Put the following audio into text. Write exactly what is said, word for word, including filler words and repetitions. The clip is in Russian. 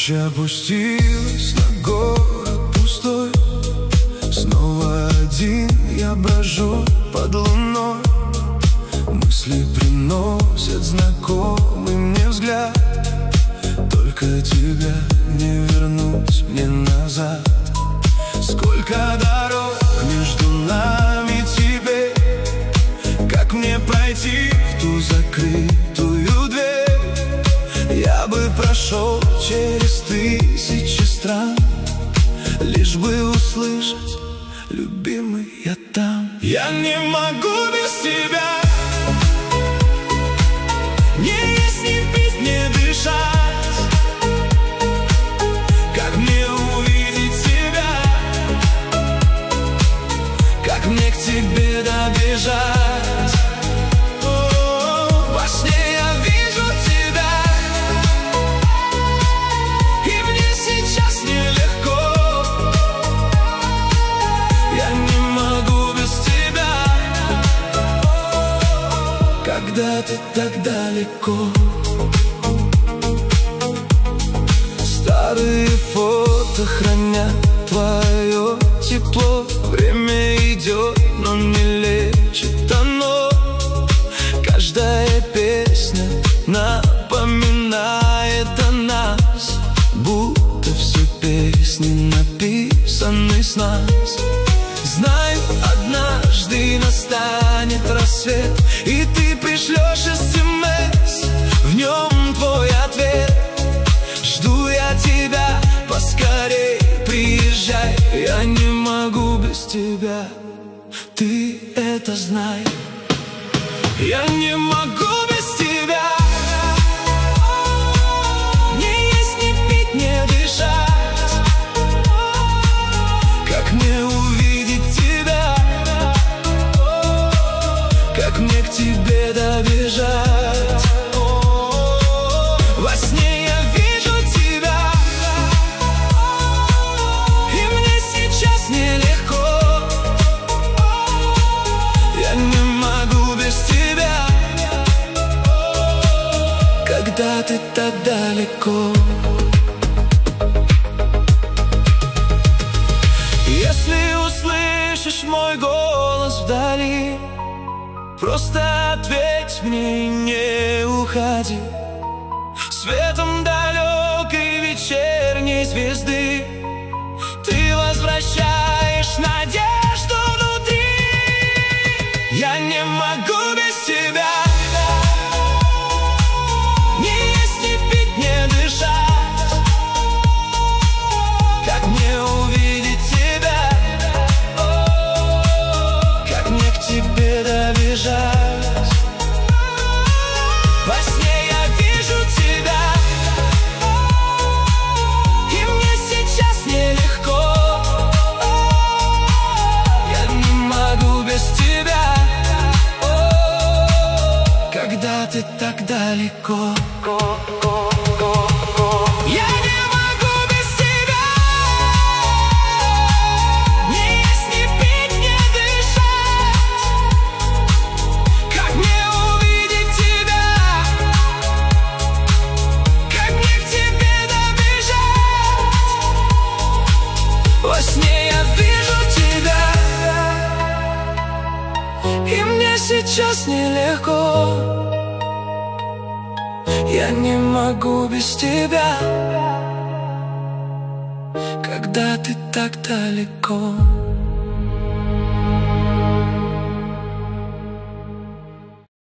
Ночь опустилась на город пустой. Снова один я брожу под луной. Мысли приносят знакомый мне взгляд. Только тебя не вернуть мне назад. Сколько дорог между нами теперь. Как мне пройти в ту закрытую дверь? Я бы прошел через тысячи стран, лишь бы услышать: любимый, я там. Я не могу без тебя. Не есть, не пить, не дышать. Как мне увидеть тебя? Как мне к тебе добежать? Во сне я вижу тебя, и мне сейчас нелегко. Я не могу без тебя, когда ты так далеко. Старые фото хранят твое тепло. Время идет, но не лечит оно. Каждая песня напоминает о нас, будто все песни написаны с нас. Знаю, однажды настанет рассвет, и ты пришлешь смс, в нем твой ответ. Жду я тебя, поскорей приезжай. Я не могу без тебя, ты это знай. Я не могу без тебя. Не есть, не пить, не дышать. Как мне увидеть тебя? Как мне к тебе добежать? Во сне я вижу тебя, и мне сейчас нелегко. Я не могу без тебя, когда ты так далеко. Если услышишь мой голос вдали, просто ответь мне и не уходи. Светом далекой вечерней звезды ты возвращаешь надежду внутри. Я не могу без тебя. Не есть, не пить, не дышать. Как мне увидеть тебя? Как мне к тебе добежать? Во сне я вижу тебя, и мне сейчас нелегко. Я не могу без тебя, когда ты так далеко. Я не могу без тебя. Не есть, не пить, не дышать. Как мне увидеть тебя? Как мне к тебе добежать? Во сне я вижу тебя, и мне сейчас нелегко. Я не могу без тебя, когда ты так далеко.